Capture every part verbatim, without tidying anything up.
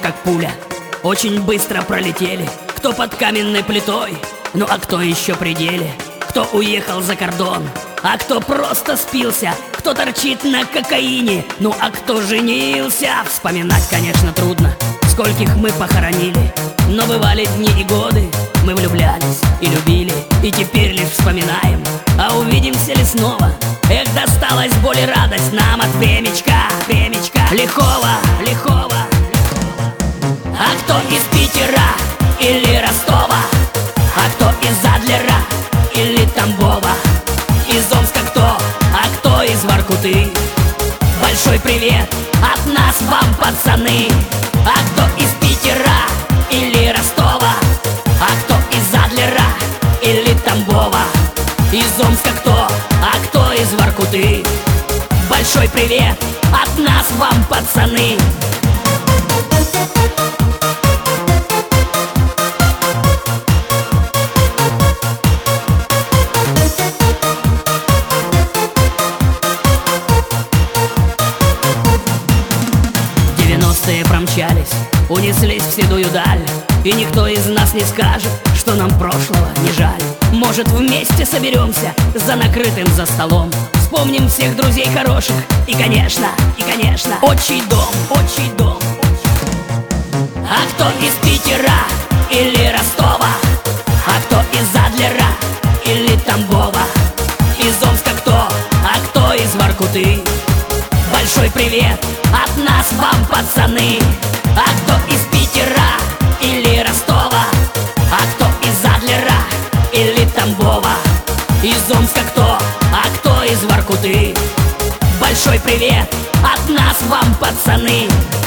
как пуля, очень быстро пролетели. Кто под каменной плитой, ну а кто еще при деле. Кто уехал за кордон, а кто просто спился. Кто торчит на кокаине, ну а кто женился. Вспоминать, конечно, трудно, скольких мы похоронили. Но бывали дни и годы, мы влюблялись и любили. И теперь лишь вспоминаем, а увидимся ли снова? Эх, досталась боль и радость нам от времечка, времечка лихого, лихого. А кто из Питера или Ростова, а кто из Адлера или Тамбова, из Омска кто, а кто из Воркуты. Большой привет от нас вам, пацаны. А кто из Питера или Ростова, а кто из Адлера или Тамбова, из Омска кто, а кто из Воркуты. Большой привет от нас вам, пацаны. Девяностые промчались, унеслись в седую даль, и никто из нас не скажет, что нам прошлого не жаль. Может, вместе соберемся за накрытым за столом, вспомним всех друзей хороших и, конечно, и, конечно, отчий дом, отчий дом. А кто из Питера или Ростова, а кто из Адлера или Тамбова, из Омска кто, а кто из Воркуты. Большой привет от нас вам, пацаны. А кто из Питера или Ростова, а кто из Адлера или Тамбова, из Омска кто, а кто из Воркуты. Большой привет от нас вам, пацаны.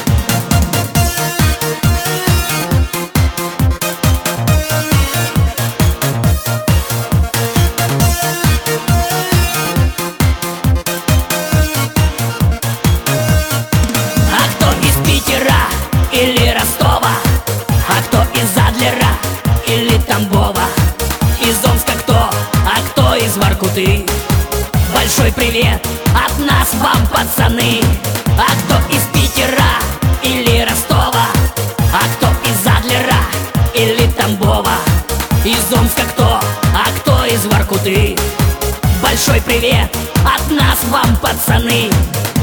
Или Ростова, а кто из Адлера или Тамбова, из Омска кто, а кто из Воркуты. Большой привет от нас вам, пацаны. А кто из Питера или Ростова, а кто из Адлера или Тамбова, из Омска кто, а кто из Воркуты. Большой привет от нас вам, пацаны.